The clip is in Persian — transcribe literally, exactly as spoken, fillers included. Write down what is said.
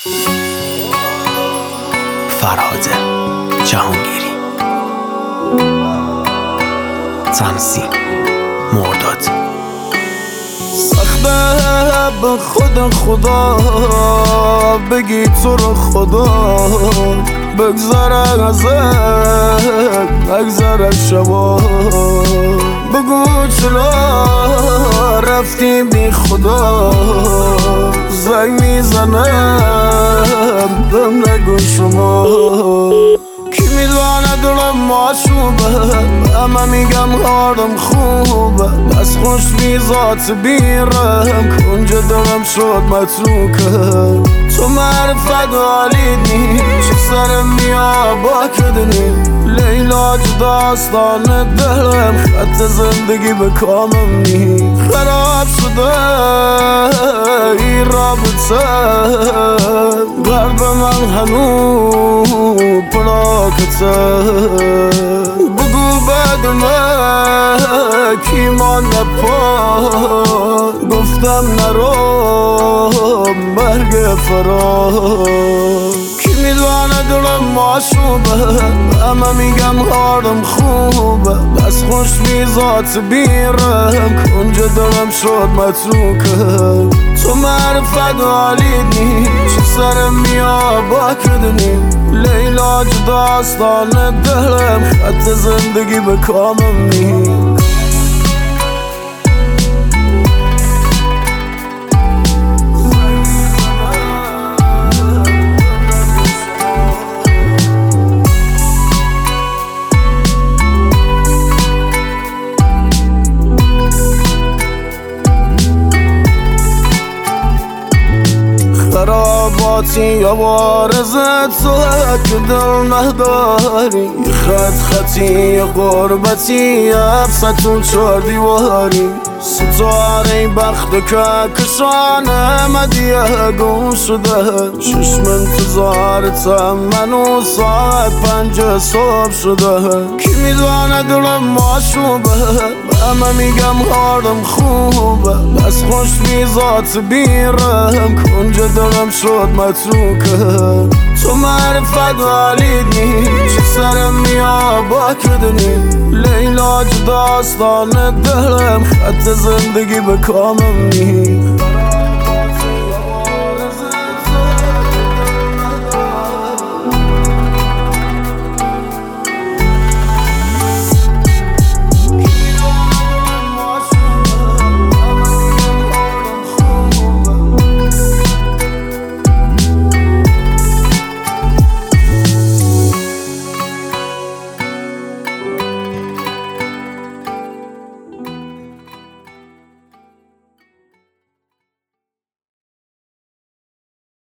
فرهاد جهانگیری، تنظیم مرداد. سخته به خود خدا بگی تو رو خدا بگذره ازت، بگذره شبا. بگو چرا رفتی بی خدا، زنگ میزنم بهم نگو شما. کی میدونه دلم ماشوبه، همه میگم حالم خوبه، بس خوش میزات بیرم کنج دلم شد متروکه. تو معرفت حالیدنی چه سرم میا با کدنی، لیلا داستان دلم خط زندگی به کامم نی. خراب شده ای رابطه، قلب من هنو پلاکته. بگو بعد من کی مانده پا، گفتم نرو مرگ فرار. کی میدونه دلم ماشوبه، همه میگم حالم خوبه، بس خوش میزات بیرم کنج دلم شد متروکه. تو معرفت حالیدنی چه سرم میا با کدنی، لیلا داستان دلم خط زندگی به کامم نی. خراباتی یا بارزت تو که دل نداری، خط خطی یا غربتی یا حبستون چار دیواری. ستاره بخت که کشانه مدیه گم شده، چشم انتظارتم منو ساعت پنج صبح شده. کی میدونه دلم ماشوبه، همه میگم حالم خوبه، بس خوش میزات بیرم کنج دلم شد متروکه. تو معرفت حالیدنی چه سرم میا با کدنی، لیلا داستان دلم خط زندگی به کامم نی.